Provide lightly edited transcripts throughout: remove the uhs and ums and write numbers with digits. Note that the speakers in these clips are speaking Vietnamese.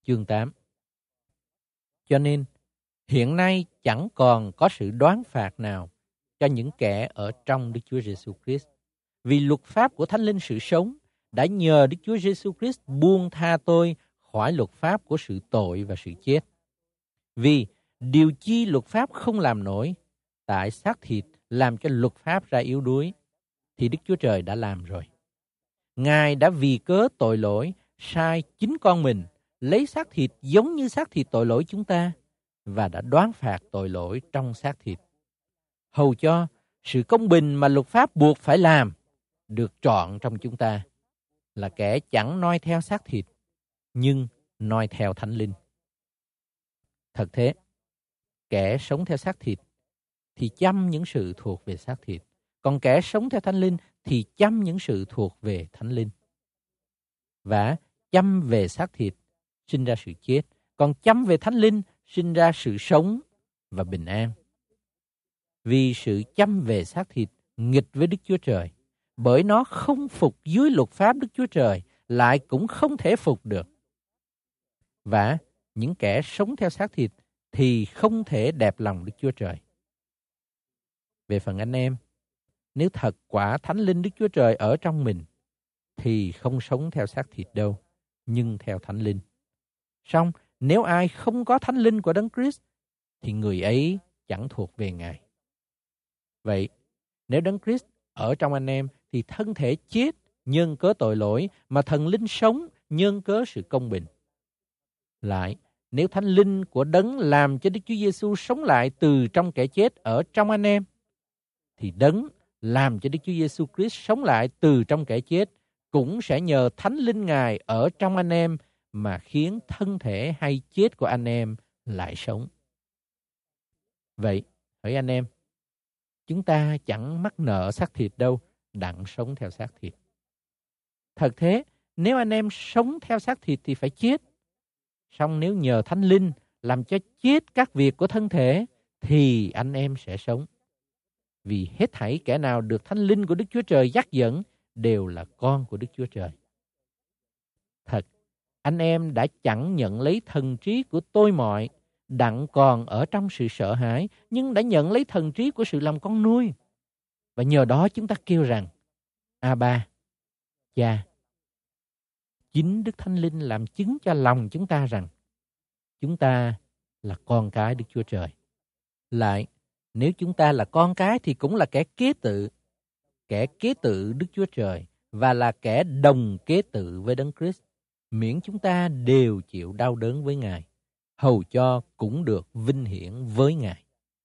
chương 8. Cho nên, hiện nay chẳng còn có sự đoán phạt nào cho những kẻ ở trong Đức Chúa Giêsu Christ. Vì luật pháp của Thánh Linh sự sống đã nhờ Đức Chúa Giêsu Christ buông tha tôi khỏi luật pháp của sự tội và sự chết. Vì điều chi luật pháp không làm nổi, tại xác thịt làm cho luật pháp ra yếu đuối, thì Đức Chúa Trời đã làm rồi. Ngài đã vì cớ tội lỗi sai chính con mình, lấy xác thịt giống như xác thịt tội lỗi chúng ta, và đã đoán phạt tội lỗi trong xác thịt, hầu cho sự công bình mà luật pháp buộc phải làm được trọn trong chúng ta, là kẻ chẳng noi theo xác thịt, nhưng noi theo Thánh Linh. Thật thế, kẻ sống theo xác thịt thì chăm những sự thuộc về xác thịt, còn kẻ sống theo Thánh Linh thì chăm những sự thuộc về Thánh Linh. Và chăm về xác thịt sinh ra sự chết, còn chăm về Thánh Linh sinh ra sự sống và bình an. Vì sự chăm về xác thịt nghịch với Đức Chúa Trời, bởi nó không phục dưới luật pháp Đức Chúa Trời, lại cũng không thể phục được. Và những kẻ sống theo xác thịt thì không thể đẹp lòng Đức Chúa Trời. Về phần anh em, nếu thật quả Thánh Linh Đức Chúa Trời ở trong mình, thì không sống theo xác thịt đâu, nhưng theo Thánh Linh. Song nếu ai không có Thánh Linh của Đấng Christ, thì người ấy chẳng thuộc về Ngài. Vậy, nếu Đấng Christ ở trong anh em, thì thân thể chết nhân cớ tội lỗi, mà thần linh sống nhân cớ sự công bình. Lại, nếu Thánh Linh của Đấng làm cho Đức Chúa Giêsu sống lại từ trong kẻ chết ở trong anh em, thì Đấng làm cho Đức Chúa Giêsu Christ sống lại từ trong kẻ chết cũng sẽ nhờ Thánh Linh Ngài ở trong anh em mà khiến thân thể hay chết của anh em lại sống. Vậy, hỡi anh em, chúng ta chẳng mắc nợ xác thịt đâu, đặng sống theo xác thịt. Thật thế, nếu anh em sống theo xác thịt thì phải chết. Song nếu nhờ Thánh Linh làm cho chết các việc của thân thể, thì anh em sẽ sống. Vì hết thảy kẻ nào được Thánh Linh của Đức Chúa Trời dắt dẫn đều là con của Đức Chúa Trời. Thật, anh em đã chẳng nhận lấy thần trí của tôi mọi, đặng còn ở trong sự sợ hãi, nhưng đã nhận lấy thần trí của sự làm con nuôi. Và nhờ đó chúng ta kêu rằng, Abba, Cha. Chính Đức Thánh Linh làm chứng cho lòng chúng ta rằng, chúng ta là con cái Đức Chúa Trời. Lại, nếu chúng ta là con cái thì cũng là kẻ kế tự Đức Chúa Trời, và là kẻ đồng kế tự với Đấng Christ, miễn chúng ta đều chịu đau đớn với Ngài, hầu cho cũng được vinh hiển với Ngài.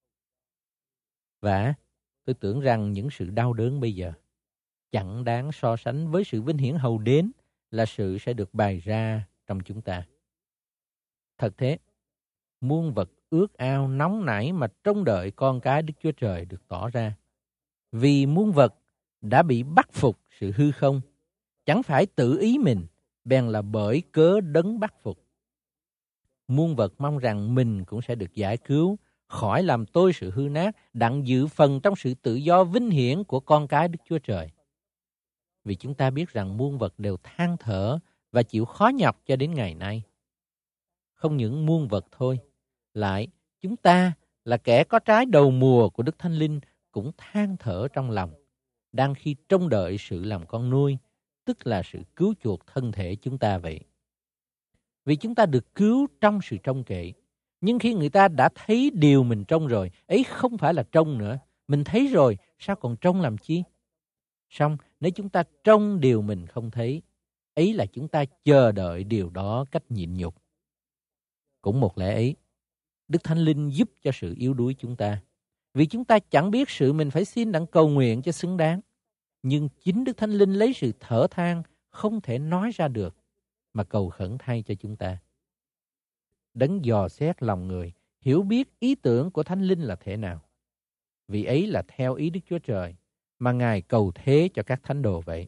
Và tôi tưởng rằng những sự đau đớn bây giờ chẳng đáng so sánh với sự vinh hiển hầu đến là sự sẽ được bày ra trong chúng ta. Thật thế, muôn vật ước ao nóng nảy mà trông đợi con cái Đức Chúa Trời được tỏ ra. Vì muôn vật đã bị bắt phục sự hư không, chẳng phải tự ý mình, bèn là bởi cớ Đấng bắt phục. Muôn vật mong rằng mình cũng sẽ được giải cứu khỏi làm tôi sự hư nát, đặng dự phần trong sự tự do vinh hiển của con cái Đức Chúa Trời. Vì chúng ta biết rằng muôn vật đều than thở và chịu khó nhọc cho đến ngày nay. Không những muôn vật thôi, lại chúng ta là kẻ có trái đầu mùa của Đức Thánh Linh cũng than thở trong lòng, đang khi trông đợi sự làm con nuôi, tức là sự cứu chuộc thân thể chúng ta vậy. Vì chúng ta được cứu trong sự trông cậy, nhưng khi người ta đã thấy điều mình trông rồi, ấy không phải là trông nữa, mình thấy rồi, sao còn trông làm chi? Song nếu chúng ta trông điều mình không thấy, ấy là chúng ta chờ đợi điều đó cách nhịn nhục. Cũng một lẽ ấy, Đức Thánh Linh giúp cho sự yếu đuối chúng ta, vì chúng ta chẳng biết sự mình phải xin đặng cầu nguyện cho xứng đáng. Nhưng chính Đức Thánh Linh lấy sự thở than không thể nói ra được mà cầu khẩn thay cho chúng ta. Đấng dò xét lòng người, hiểu biết ý tưởng của Thánh Linh là thế nào. Vì ấy là theo ý Đức Chúa Trời mà Ngài cầu thế cho các thánh đồ vậy.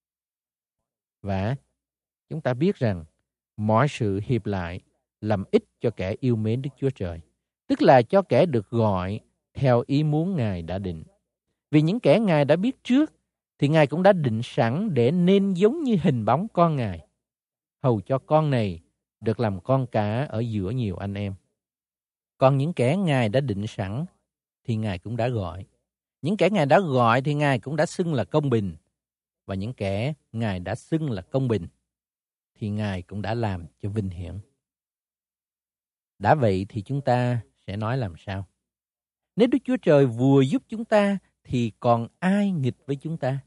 Và chúng ta biết rằng mọi sự hiệp lại làm ích cho kẻ yêu mến Đức Chúa Trời, tức là cho kẻ được gọi theo ý muốn Ngài đã định. Vì những kẻ Ngài đã biết trước, thì Ngài cũng đã định sẵn để nên giống như hình bóng con Ngài, hầu cho con này được làm con cả ở giữa nhiều anh em. Còn những kẻ Ngài đã định sẵn thì Ngài cũng đã gọi. Những kẻ Ngài đã gọi thì Ngài cũng đã xưng là công bình. Và những kẻ Ngài đã xưng là công bình thì Ngài cũng đã làm cho vinh hiển. Đã vậy thì chúng ta sẽ nói làm sao? Nếu Đức Chúa Trời vừa giúp chúng ta thì còn ai nghịch với chúng ta?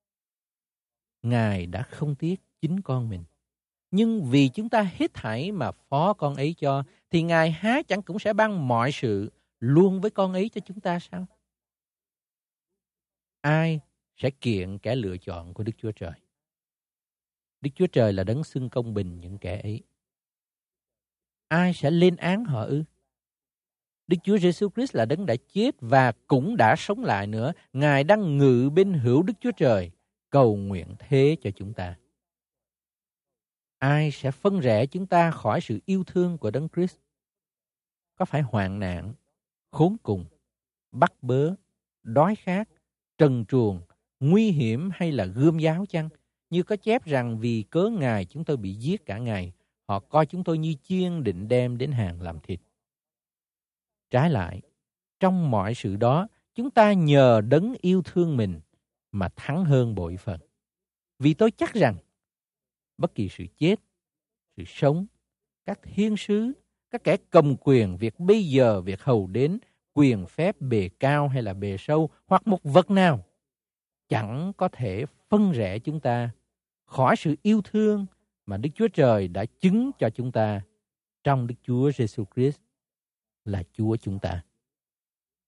Ngài đã không tiếc chính con mình. Nhưng vì chúng ta hết thảy mà phó con ấy cho, thì Ngài há chẳng cũng sẽ ban mọi sự luôn với con ấy cho chúng ta sao? Ai sẽ kiện kẻ lựa chọn của Đức Chúa Trời? Đức Chúa Trời là đấng xưng công bình những kẻ ấy. Ai sẽ lên án họ ư? Đức Chúa Giêsu Christ là đấng đã chết và cũng đã sống lại nữa. Ngài đang ngự bên hữu Đức Chúa Trời, cầu nguyện thế cho chúng ta. Ai sẽ phân rẽ chúng ta khỏi sự yêu thương của đấng Christ? Có phải hoạn nạn, khốn cùng, bắt bớ, đói khát, trần truồng, nguy hiểm hay là gươm giáo chăng? Như có chép rằng vì cớ Ngài chúng tôi bị giết cả ngày, họ coi chúng tôi như chiên định đem đến hàng làm thịt. Trái lại, trong mọi sự đó, chúng ta nhờ đấng yêu thương mình mà thắng hơn bội phần. Vì tôi chắc rằng, bất kỳ sự chết, sự sống, các thiên sứ, các kẻ cầm quyền, việc bây giờ, việc hầu đến, quyền phép bề cao hay là bề sâu, hoặc một vật nào, chẳng có thể phân rẽ chúng ta khỏi sự yêu thương mà Đức Chúa Trời đã chứng cho chúng ta trong Đức Chúa Giêsu Christ là Chúa chúng ta.